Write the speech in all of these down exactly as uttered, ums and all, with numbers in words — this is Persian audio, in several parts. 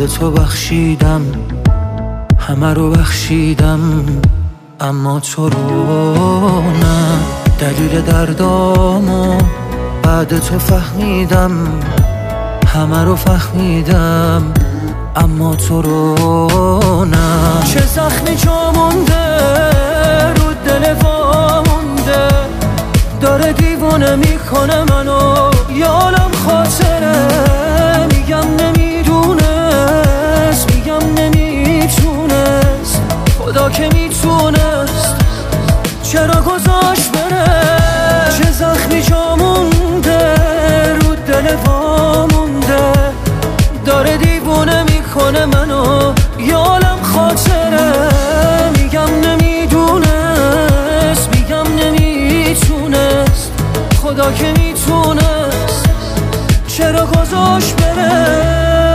بعد تو بخشیدم، همه رو بخشیدم، اما تو رو نه. دلیل دردامو بعد تو فهمیدم، همه رو فهمیدم، اما تو رو نه. چه زخمی جا مونده رو دل وا مونده، داره دیوونه میکنه منو، یه عالم خاطره. میگم نمیدونست، میگم نمیتونست، خدا که میتونست چرا گذاشت بره. چه زخمی جا مونده رو دل وا مونده، داره دیوونه میکنه منو، یه عالم خاطره. میگم نمیدونست، میگم نمیتونست، خدا که میتونست چرا گذاشت بره.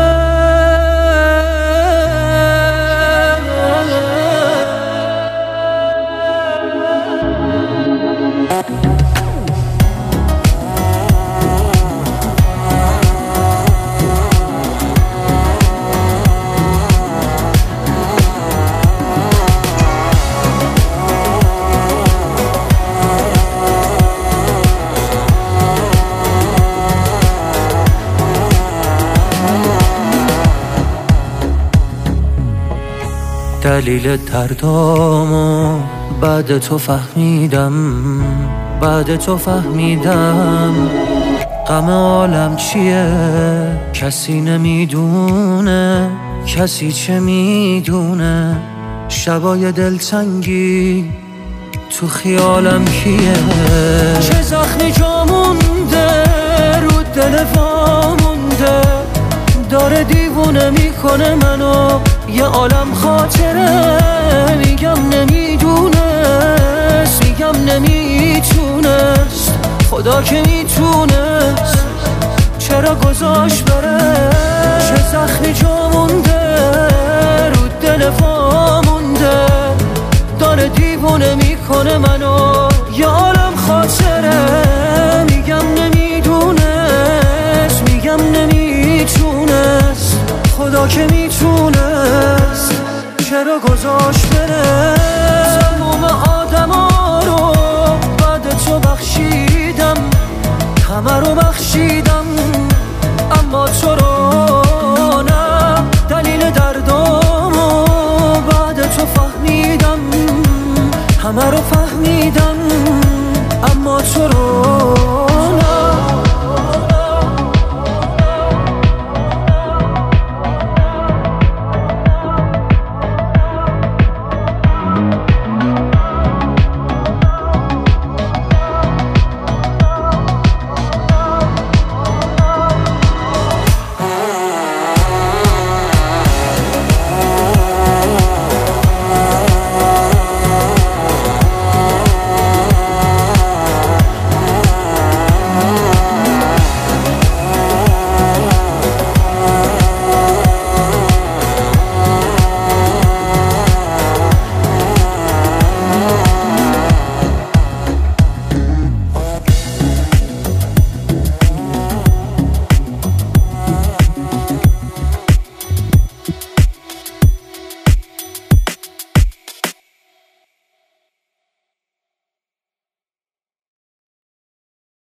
دلیل دردامو بعد تو فهمیدم، بعد تو فهمیدم، غم عالم چیه کسی نمیدونه، کسی چه میدونه. شبای دلتنگی تو خیالم کیه. چه زخمی جا مونده رو دل وا مونده، داره دیوونه میکنه منو، یه عالم خاطره. میگم نمیدونست، میگم نمیتونست، خدا که میتونست چرا گذاشت بره. چه زخمی جا مونده رو دل وا مونده، داره دیوونه میکنه منو، یه عالم خاطره. میگم نمیدونست، میگم نمیتونست، خدا که میتونست چرا گذاشت بره. تموم آدما رو بعد تو بخشیدم، همه رو بخشیدم، اما تو رو نه. دلیل دردامو بعد تو فهمیدم، همه رو فهمیدم، اما تو رو